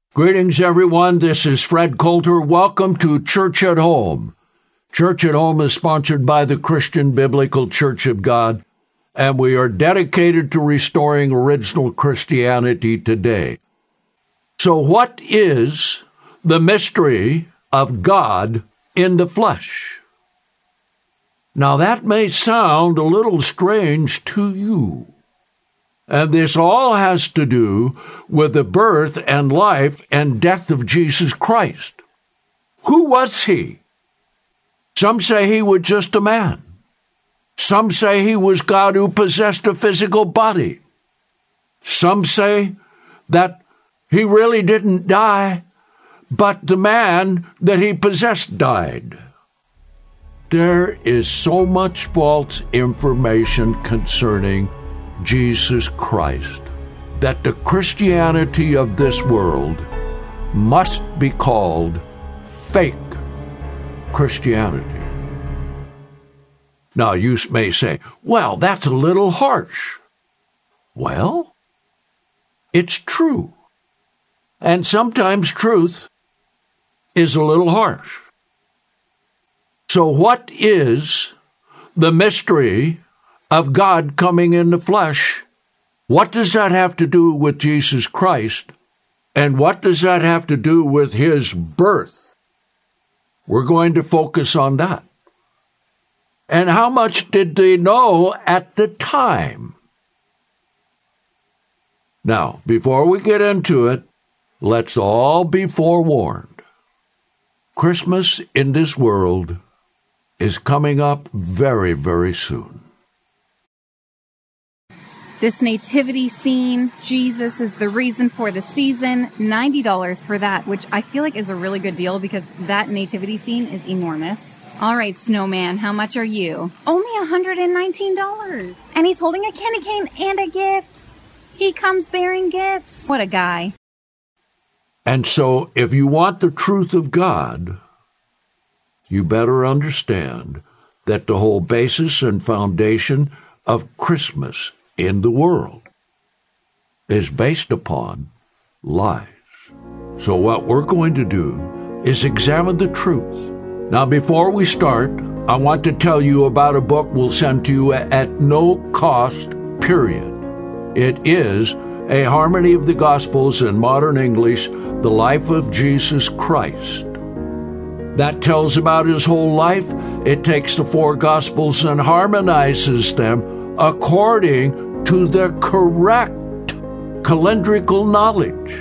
Greetings, everyone. This is Fred Coulter. Welcome to Church at Home. Church at Home is sponsored by the Christian Biblical Church of God, and we are dedicated to restoring original Christianity today. So what is the mystery of God in the flesh? Now, that may sound a little strange to you. And this all has to do with the birth and life and death of Jesus Christ. Who was he? Some say he was just a man. Some say he was God who possessed a physical body. Some say that he really didn't die, but the man that he possessed died. There is so much false information concerning Jesus Christ that the Christianity of this world must be called fake Christianity. Now, you may say, well, that's a little harsh. Well, it's true. And sometimes truth is a little harsh. So what is the mystery of God coming in the flesh? What does that have to do with Jesus Christ? And what does that have to do with his birth? We're going to focus on that. And how much did they know at the time? Now, before we get into it, let's all be forewarned. Christmas in this world is coming up very, very soon. This nativity scene, Jesus is the reason for the season, $90 for that, which I feel like is a really good deal because that nativity scene is enormous. All right, snowman, how much are you? Only $119. And he's holding a candy cane and a gift. He comes bearing gifts. What a guy. And so if you want the truth of God, you better understand that the whole basis and foundation of Christmas in the world is based upon lies. So what we're going to do is examine the truth. Now, before we start, I want to tell you about a book we'll send to you at no cost, period. It is A Harmony of the Gospels in Modern English, The Life of Jesus Christ. That tells about his whole life. It takes the four Gospels and harmonizes them according to the correct calendrical knowledge.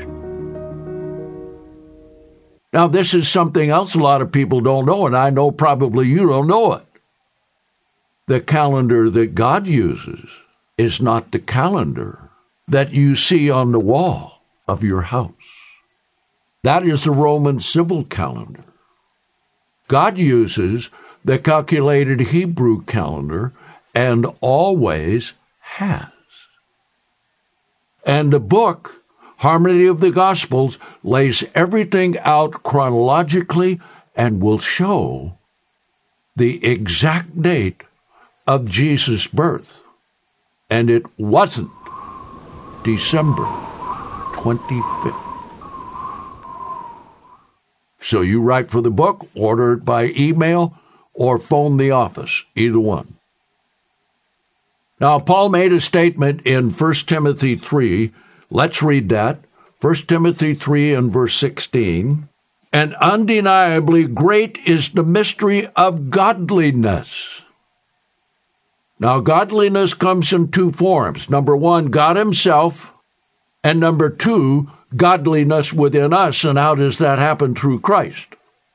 Now, this is something else a lot of people don't know, and I know probably you don't know it. The calendar that God uses is not the calendar that you see on the wall of your house. That is the Roman civil calendar. God uses the calculated Hebrew calendar and always has. And the book, Harmony of the Gospels, lays everything out chronologically and will show the exact date of Jesus' birth. And it wasn't December 25th. So you write for the book, order it by email, or phone the office, either one. Now, Paul made a statement in 1 Timothy 3. Let's read that. 1 Timothy 3 and verse 16. And undeniably great is the mystery of godliness. Now, godliness comes in two forms. Number one, God himself. And number two, godliness within us. And how does that happen? Through Christ.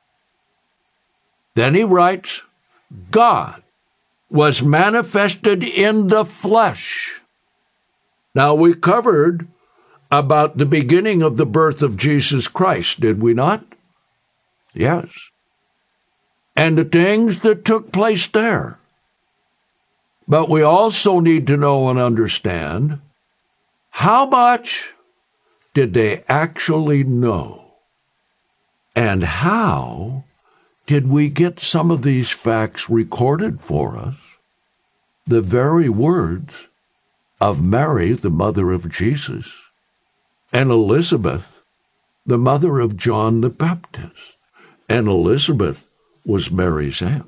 Then he writes, God was manifested in the flesh. Now, we covered about the beginning of the birth of Jesus Christ, did we not? Yes. And the things that took place there. But we also need to know and understand how much did they actually know? And how did we get some of these facts recorded for us? The very words of Mary, the mother of Jesus, and Elizabeth, the mother of John the Baptist, and Elizabeth was Mary's aunt.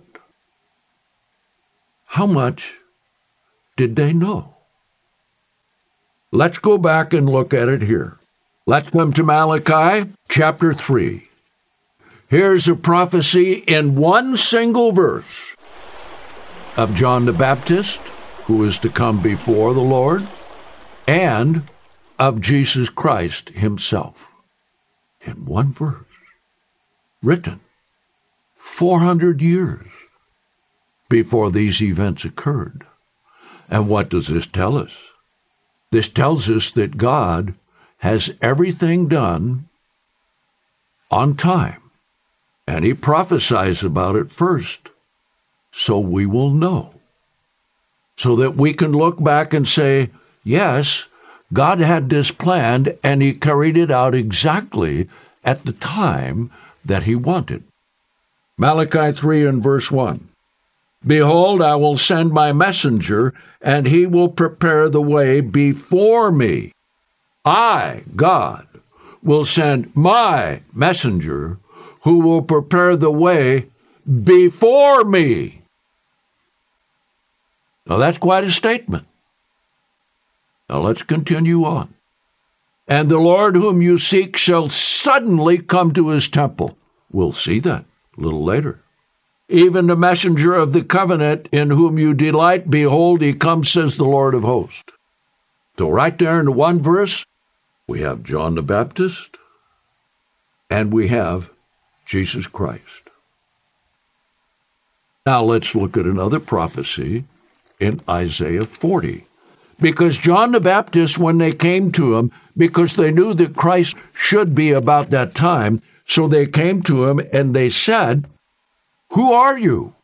How much did they know? Let's go back and look at it here. Let's come to Malachi chapter 3. Here's a prophecy in one single verse of John the Baptist, who is to come before the Lord, and of Jesus Christ himself. In one verse, written 400 years before these events occurred. And what does this tell us? This tells us that God has everything done on time, and he prophesies about it first, so we will know, so that we can look back and say, yes, God had this planned, and he carried it out exactly at the time that he wanted. Malachi 3 and verse 1. Behold, I will send my messenger, and he will prepare the way before me. I, God, will send my messenger, who will prepare the way before me. Now that's quite a statement. Now let's continue on. And the Lord whom you seek shall suddenly come to his temple. We'll see that a little later. Even the messenger of the covenant in whom you delight, behold, he comes, says the Lord of hosts. So right there in the one verse, we have John the Baptist, and we have Jesus Christ. Now let's look at another prophecy in Isaiah 40. Because John the Baptist, when they came to him, because they knew that Christ should be about that time, so they came to him and they said, who are you?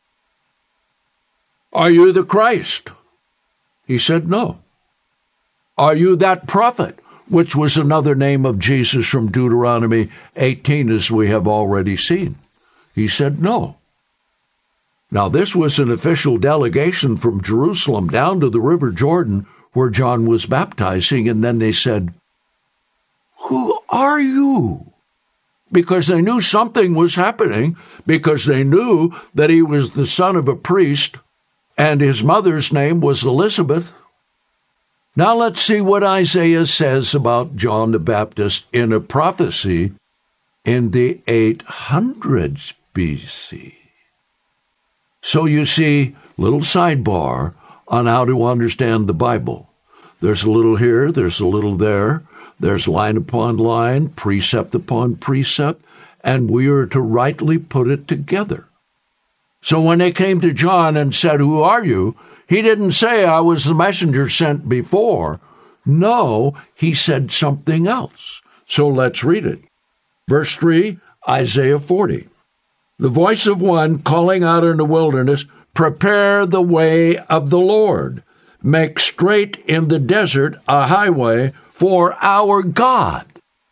Are you the Christ? He said, no. Are you that prophet, which was another name of Jesus from Deuteronomy 18, as we have already seen? He said, no. Now, this was an official delegation from Jerusalem down to the River Jordan where John was baptizing, and then they said, who are you? Because they knew something was happening, because they knew that he was the son of a priest, and his mother's name was Elizabeth. Now let's see what Isaiah says about John the Baptist in a prophecy in the 800s BC. So you see, little sidebar on how to understand the Bible. There's a little here, there's a little there, there's line upon line, precept upon precept, and we are to rightly put it together. So when they came to John and said, who are you? He didn't say, I was the messenger sent before. No, he said something else. So let's read it. Verse 3, Isaiah 40. The voice of one calling out in the wilderness, prepare the way of the Lord. Make straight in the desert a highway for our God.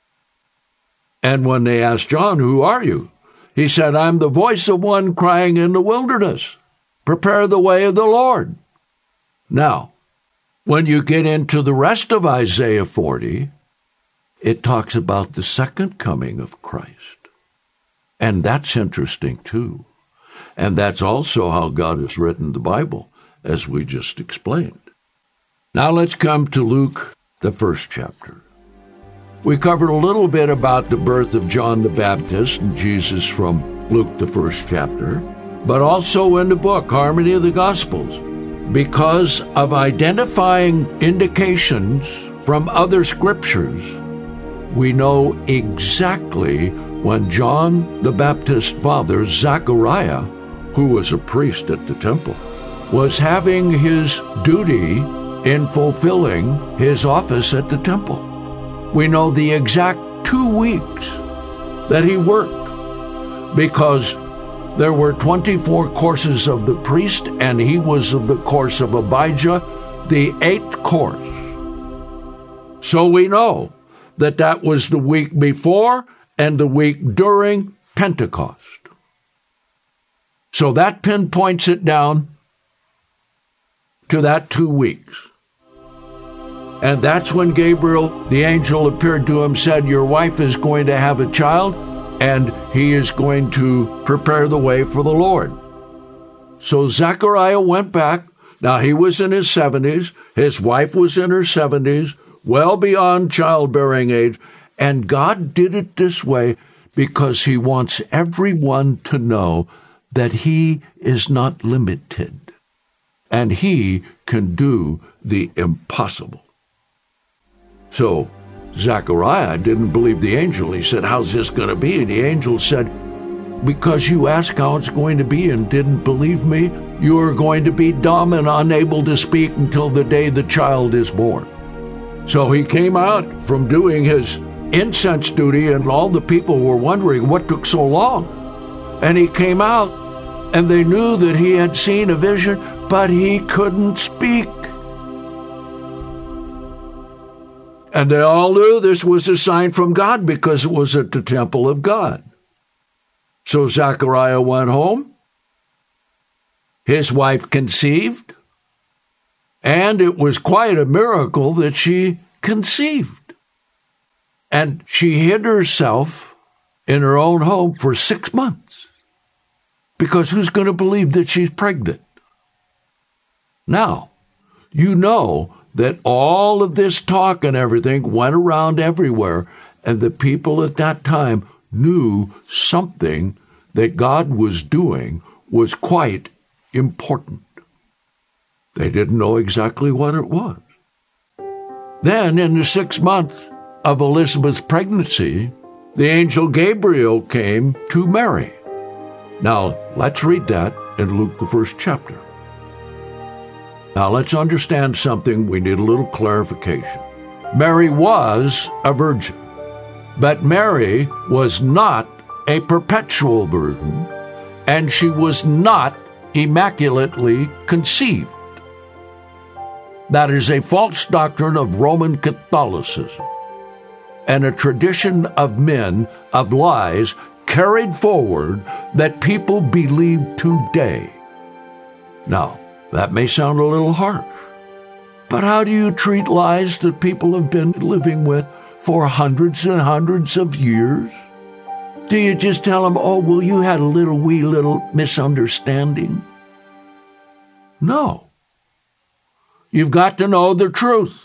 And when they asked John, who are you? He said, I'm the voice of one crying in the wilderness. Prepare the way of the Lord. Now, when you get into the rest of Isaiah 40, it talks about the second coming of Christ. And that's interesting too. And that's also how God has written the Bible, as we just explained. Now let's come to Luke, the first chapter. We covered a little bit about the birth of John the Baptist and Jesus from Luke, the first chapter, but also in the book, Harmony of the Gospels, because of identifying indications from other scriptures, we know exactly when John the Baptist's father, Zechariah, who was a priest at the temple, was having his duty in fulfilling his office at the temple. We know the exact 2 weeks that he worked, because there were 24 courses of the priest, and he was of the course of Abijah, the 8th course. So we know that that was the week before and the week during Pentecost. So that pinpoints it down to that 2 weeks. And that's when Gabriel, the angel, appeared to him, said, your wife is going to have a child, and he is going to prepare the way for the Lord. So Zechariah went back. Now, he was in his 70s. His wife was in her 70s, well beyond childbearing age. And God did it this way because he wants everyone to know that he is not limited, and he can do the impossible. So Zechariah didn't believe the angel. He said, how's this going to be? And the angel said, because you asked how it's going to be and didn't believe me, you are going to be dumb and unable to speak until the day the child is born. So he came out from doing his incense duty, and all the people were wondering what took so long. And he came out, and they knew that he had seen a vision, but he couldn't speak. And they all knew this was a sign from God because it was at the temple of God. So Zechariah went home. His wife conceived. And it was quite a miracle that she conceived. And she hid herself in her own home for 6 months. Because who's going to believe that she's pregnant? Now, you know that all of this talk and everything went around everywhere, and the people at that time knew something that God was doing was quite important. They didn't know exactly what it was. Then, in the 6th month of Elizabeth's pregnancy, the angel Gabriel came to Mary. Now, let's read that in Luke, the 1st chapter. Now, let's understand something. We need a little clarification. Mary was a virgin, but Mary was not a perpetual virgin, and she was not immaculately conceived. That is a false doctrine of Roman Catholicism and a tradition of men, of lies, carried forward that people believe today. Now, that may sound a little harsh, but how do you treat lies that people have been living with for hundreds and hundreds of years? Do you just tell them, oh, well, you had a wee little misunderstanding? No. You've got to know the truth.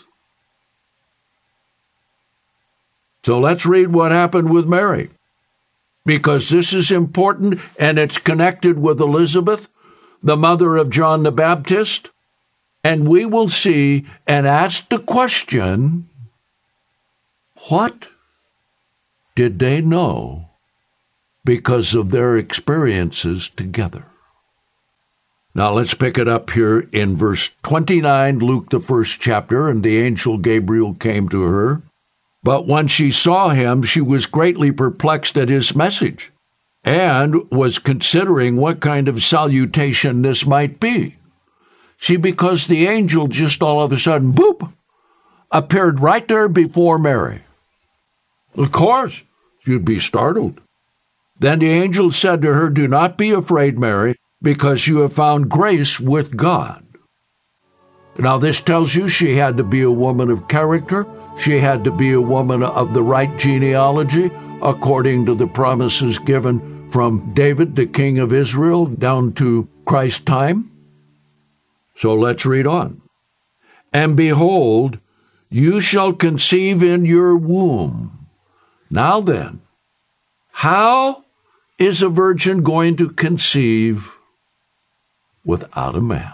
So let's read what happened with Mary, because this is important, and it's connected with Elizabeth, the mother of John the Baptist, and we will see and ask the question, what did they know because of their experiences together? Now let's pick it up here in verse 29, Luke the 1st chapter, and the angel Gabriel came to her. But when she saw him, she was greatly perplexed at his message, and was considering what kind of salutation this might be. See, because the angel just all of a sudden, boop, appeared right there before Mary. Of course, you'd be startled. Then the angel said to her, do not be afraid, Mary, because you have found grace with God. Now, this tells you she had to be a woman of character. She had to be a woman of the right genealogy, according to the promises given from David, the king of Israel, down to Christ's time. So let's read on. And behold, you shall conceive in your womb. Now then, how is a virgin going to conceive without a man?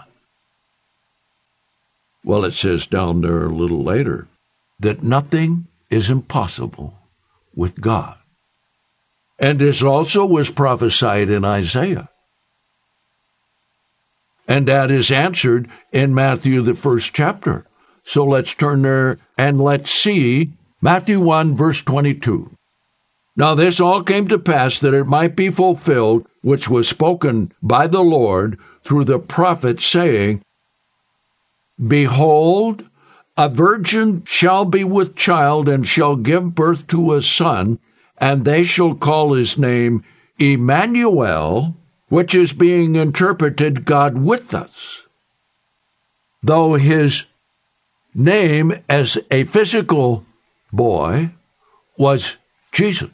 Well, it says down there a little later that nothing is impossible with God. And this also was prophesied in Isaiah. And that is answered in Matthew, the 1st chapter. So let's turn there and let's see Matthew 1, verse 22. Now this all came to pass that it might be fulfilled, which was spoken by the Lord through the prophet, saying, Behold, a virgin shall be with child, and shall give birth to a son, and they shall call his name Emmanuel, which is being interpreted God with us. Though his name as a physical boy was Jesus.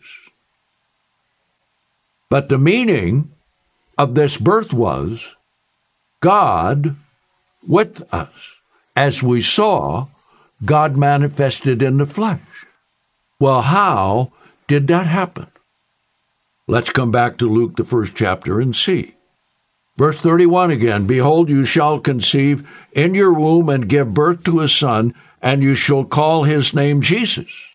But the meaning of this birth was God with us. As we saw, God manifested in the flesh. Well, how did that happen? Let's come back to Luke, the 1st chapter, and see. Verse 31 again, "Behold, you shall conceive in your womb and give birth to a son, and you shall call his name Jesus.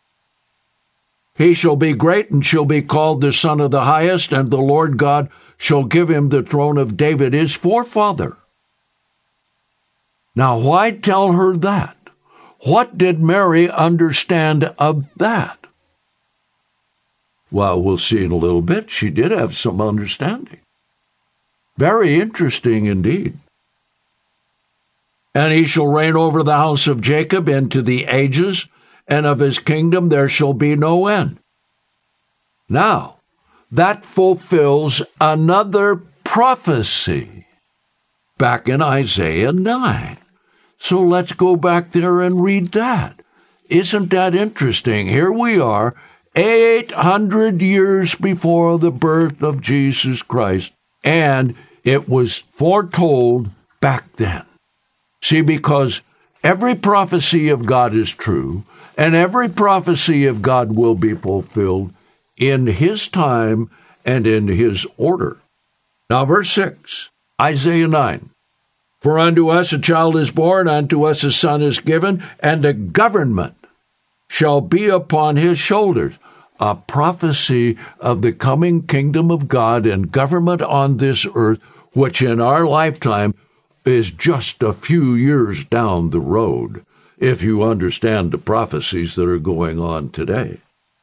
He shall be great and shall be called the Son of the Highest, and the Lord God shall give him the throne of David his forefather." Now, why tell her that? What did Mary understand of that? Well, we'll see in a little bit. She did have some understanding. Very interesting indeed. "And he shall reign over the house of Jacob into the ages, and of his kingdom there shall be no end." Now, that fulfills another prophecy back in Isaiah 9. So let's go back there and read that. Isn't that interesting? Here we are, 800 years before the birth of Jesus Christ, and it was foretold back then. See, because every prophecy of God is true, and every prophecy of God will be fulfilled in his time and in his order. Now, verse 6, Isaiah 9. "For unto us a child is born, unto us a son is given, and the government shall be upon his shoulders." A prophecy of the coming kingdom of God and government on this earth, which in our lifetime is just a few years down the road, if you understand the prophecies that are going on today.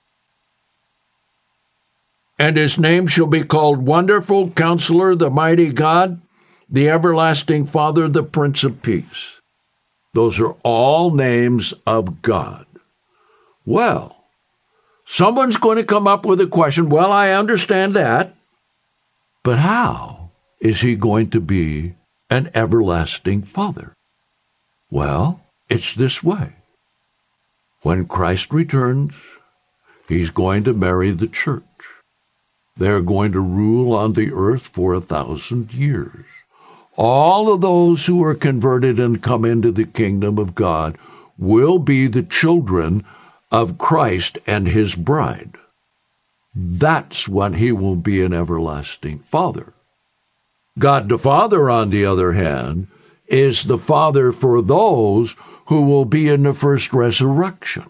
"And his name shall be called Wonderful Counselor, the Mighty God, the Everlasting Father, the Prince of Peace." Those are all names of God. Well, someone's going to come up with a question, well, I understand that, but how is he going to be an everlasting Father? Well, it's this way. When Christ returns, he's going to marry the church. They're going to rule on the earth for 1,000 years. All of those who are converted and come into the kingdom of God will be the children of Christ and his bride. That's when he will be an everlasting Father. God the Father, on the other hand, is the Father for those who will be in the first resurrection.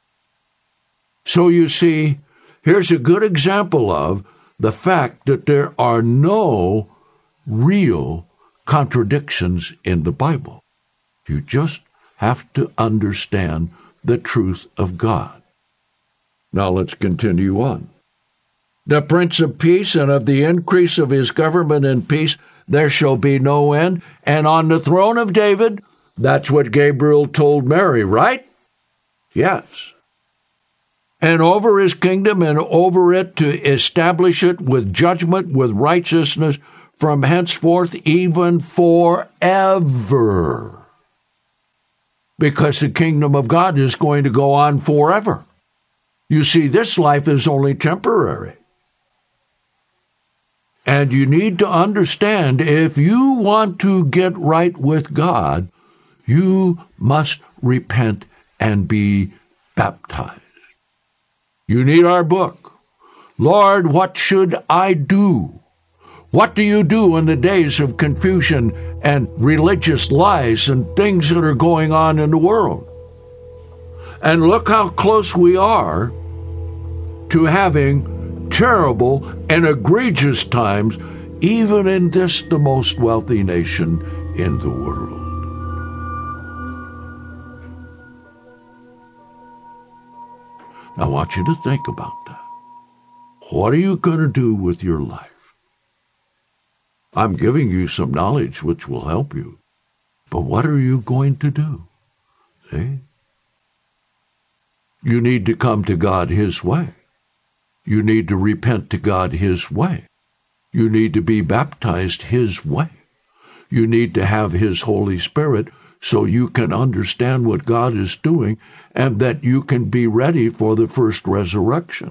So you see, here's a good example of the fact that there are no real contradictions in the Bible. You just have to understand the truth of God. Now let's continue on. "The Prince of Peace, and of the increase of his government and peace there shall be no end, and on the throne of David," that's what Gabriel told Mary, right? Yes. "And over his kingdom, and over it to establish it with judgment, with righteousness, from henceforth even forever." Because the kingdom of God is going to go on forever. You see, this life is only temporary. And you need to understand, if you want to get right with God, you must repent and be baptized. You need our book. "Lord, what should I do?" What do you do in the days of confusion and religious lies and things that are going on in the world? And look how close we are to having terrible and egregious times, even in this, the most wealthy nation in the world. I want you to think about that. What are you going to do with your life? I'm giving you some knowledge which will help you. But what are you going to do? See? You need to come to God his way. You need to repent to God his way. You need to be baptized his way. You need to have his Holy Spirit so you can understand what God is doing and that you can be ready for the first resurrection.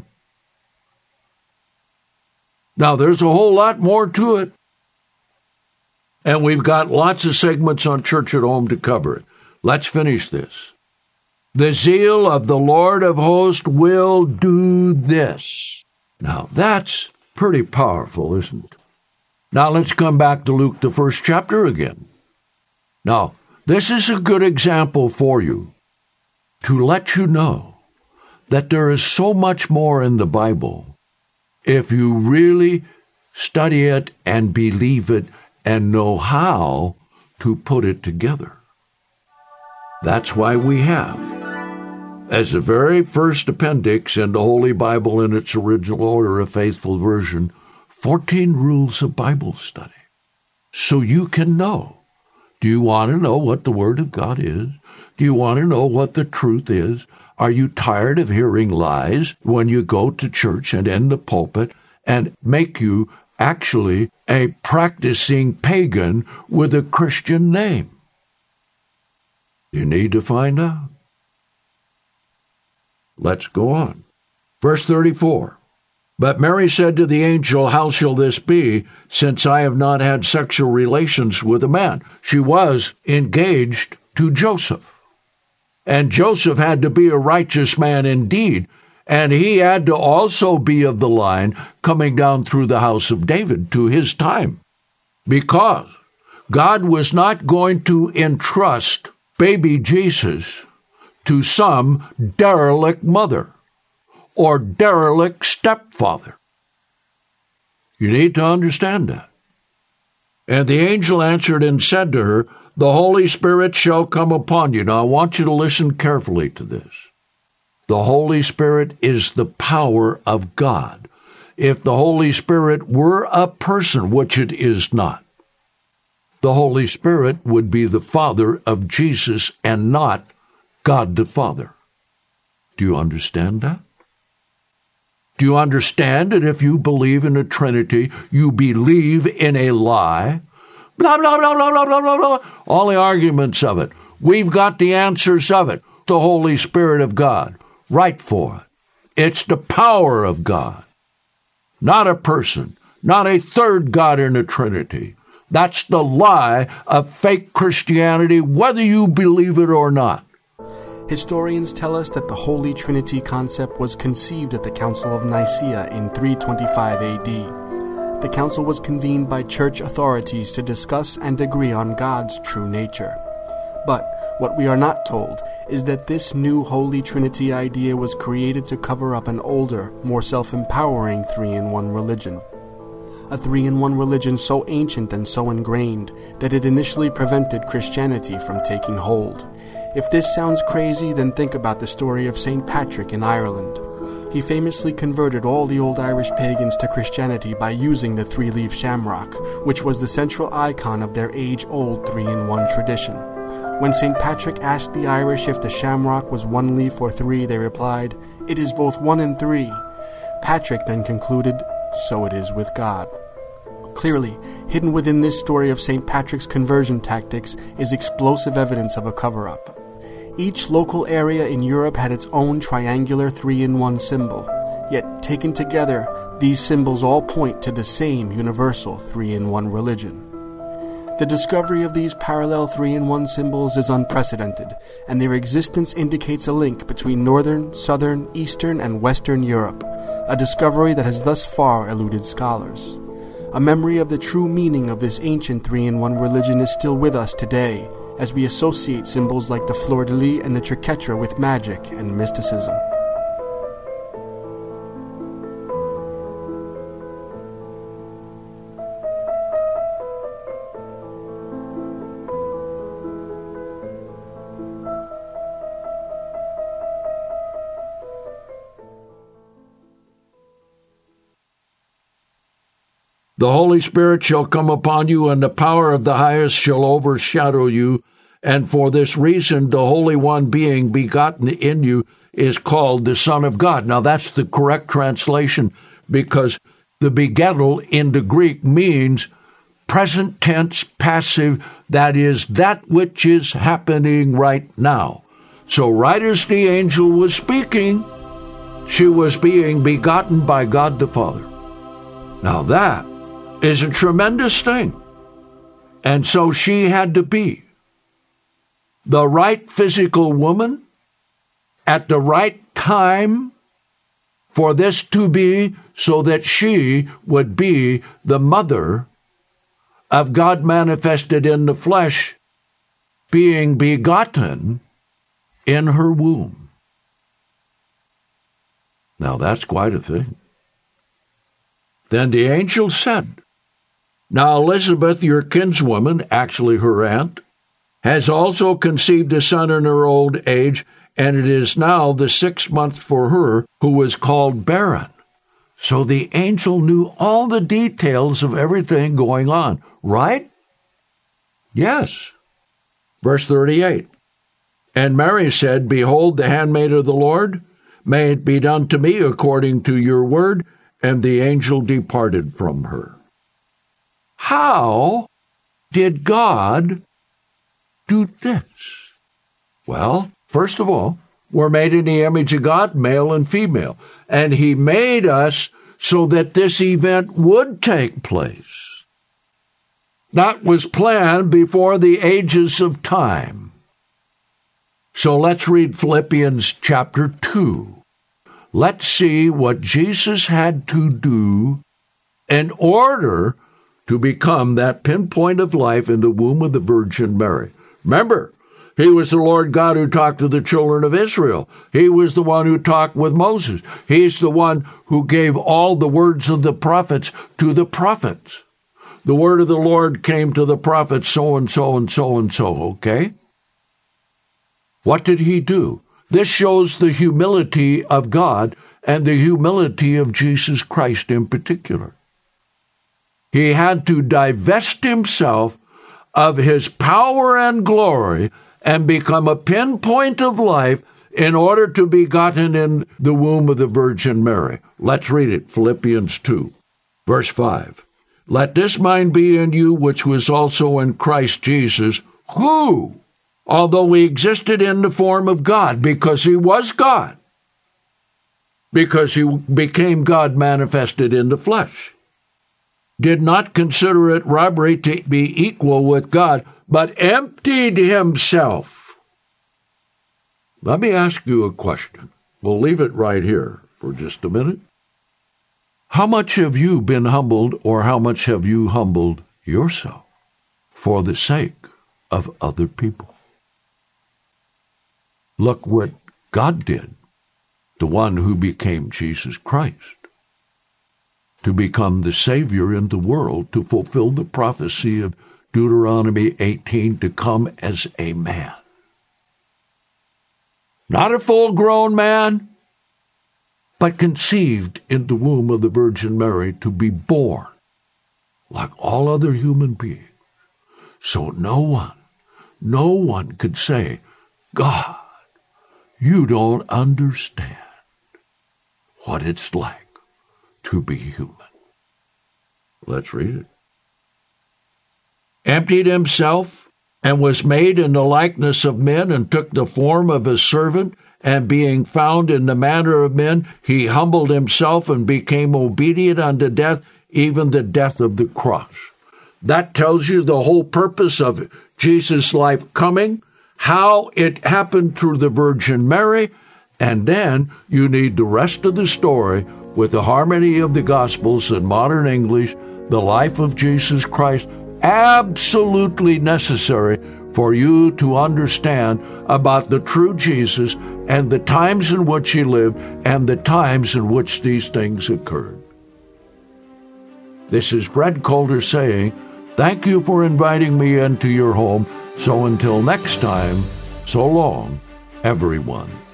Now, there's a whole lot more to it, and we've got lots of segments on Church at Home to cover it. Let's finish this. The zeal of the Lord of hosts will do this. Now, that's pretty powerful, isn't it? Now, let's come back to Luke, the first chapter again. Now, this is a good example for you to let you know that there is so much more in the Bible if you really study it and believe it and know how to put it together. That's why we have, as the very first appendix in the Holy Bible in its original order, a faithful version, 14 rules of Bible study. So you can know. Do you want to know what the Word of God is? Do you want to know what the truth is? Are you tired of hearing lies when you go to church and in the pulpit and make you actually a practicing pagan with a Christian name? You need to find out. Let's go on. Verse 34. But Mary said to the angel, how shall this be, since I have not had sexual relations with a man? She was engaged to Joseph. And Joseph had to be a righteous man indeed, and he had to also be of the line coming down through the house of David to his time, because God was not going to entrust baby Jesus to some derelict mother or derelict stepfather. You need to understand that. And the angel answered and said to her, the Holy Spirit shall come upon you. Now, I want you to listen carefully to this. The Holy Spirit is the power of God. If the Holy Spirit were a person, which it is not, the Holy Spirit would be the Father of Jesus and not God the Father. Do you understand that? Do you understand that if you believe in a Trinity, you believe in a lie? Blah, blah, blah, blah, blah, blah, blah, blah. All the arguments of it. We've got the answers of it. The Holy Spirit of God. Right for it. It's the power of God. Not a person. Not a third God in the Trinity. That's the lie of fake Christianity, whether you believe it or not. Historians tell us that the Holy Trinity concept was conceived at the Council of Nicaea in 325 AD. The council was convened by church authorities to discuss and agree on God's true nature. But what we are not told is that this new Holy Trinity idea was created to cover up an older, more self-empowering three-in-one religion. A three-in-one religion so ancient and so ingrained that it initially prevented Christianity from taking hold. If this sounds crazy, then think about the story of St. Patrick in Ireland. He famously converted all the old Irish pagans to Christianity by using the three-leaf shamrock, which was the central icon of their age-old three-in-one tradition. When St. Patrick asked the Irish if the shamrock was one leaf or three, they replied, "It is both one and three." Patrick then concluded, "So it is with God." Clearly, hidden within this story of St. Patrick's conversion tactics is explosive evidence of a cover-up. Each local area in Europe had its own triangular three-in-one symbol, yet taken together, these symbols all point to the same universal three-in-one religion. The discovery of these parallel three-in-one symbols is unprecedented, and their existence indicates a link between northern, southern, eastern, and western Europe, a discovery that has thus far eluded scholars. A memory of the true meaning of this ancient three-in-one religion is still with us today, as we associate symbols like the fleur-de-lis and the triquetra with magic and mysticism. The Holy Spirit shall come upon you, and the power of the highest shall overshadow you. And for this reason, the Holy One being begotten in you is called the Son of God. Now, that's the correct translation, because the begettal in the Greek means present tense passive, that is, that which is happening right now. So right as the angel was speaking, she was being begotten by God the Father. Now that is a tremendous thing. And so she had to be the right physical woman at the right time for this to be, so that she would be the mother of God manifested in the flesh, being begotten in her womb. Now that's quite a thing. Then the angel said, "Now Elizabeth, your kinswoman," actually her aunt, "has also conceived a son in her old age, and it is now the 6th month for her who was called barren." So the angel knew all the details of everything going on, right? Yes. Verse 38. "And Mary said, Behold, the handmaid of the Lord, may it be done to me according to your word. And the angel departed from her." How did God do this? Well, first of all, we're made in the image of God, male and female. And he made us so that this event would take place. That was planned before the ages of time. So let's read Philippians chapter 2. Let's see what Jesus had to do in order to become that pinpoint of life in the womb of the Virgin Mary. Remember, he was the Lord God who talked to the children of Israel. He was the one who talked with Moses. He's the one who gave all the words of the prophets to the prophets. The word of the Lord came to the prophets so and so and so and so, okay? What did he do? This shows the humility of God and the humility of Jesus Christ in particular. He had to divest himself of his power and glory and become a pinpoint of life in order to be begotten in the womb of the Virgin Mary. Let's read it, Philippians 2, verse 5. "Let this mind be in you, which was also in Christ Jesus, who, although he existed in the form of God," because he was God, because he became God manifested in the flesh, "did not consider it robbery to be equal with God, but emptied himself." Let me ask you a question. We'll leave it right here for just a minute. How much have you been humbled, or how much have you humbled yourself for the sake of other people? Look what God did, the one who became Jesus Christ, to become the Savior in the world, to fulfill the prophecy of Deuteronomy 18, to come as a man. Not a full-grown man, but conceived in the womb of the Virgin Mary to be born like all other human beings. So no one could say, "God, you don't understand what it's like to be human." Let's read it. "Emptied himself and was made in the likeness of men, and took the form of a servant, and being found in the manner of men, he humbled himself and became obedient unto death, even the death of the cross." That tells you the whole purpose of Jesus' life coming, how it happened through the Virgin Mary, and then you need the rest of the story with the harmony of the Gospels in modern English, the life of Jesus Christ, absolutely necessary for you to understand about the true Jesus and the times in which he lived and the times in which these things occurred. This is Fred Coulter saying, thank you for inviting me into your home. So until next time, so long, everyone.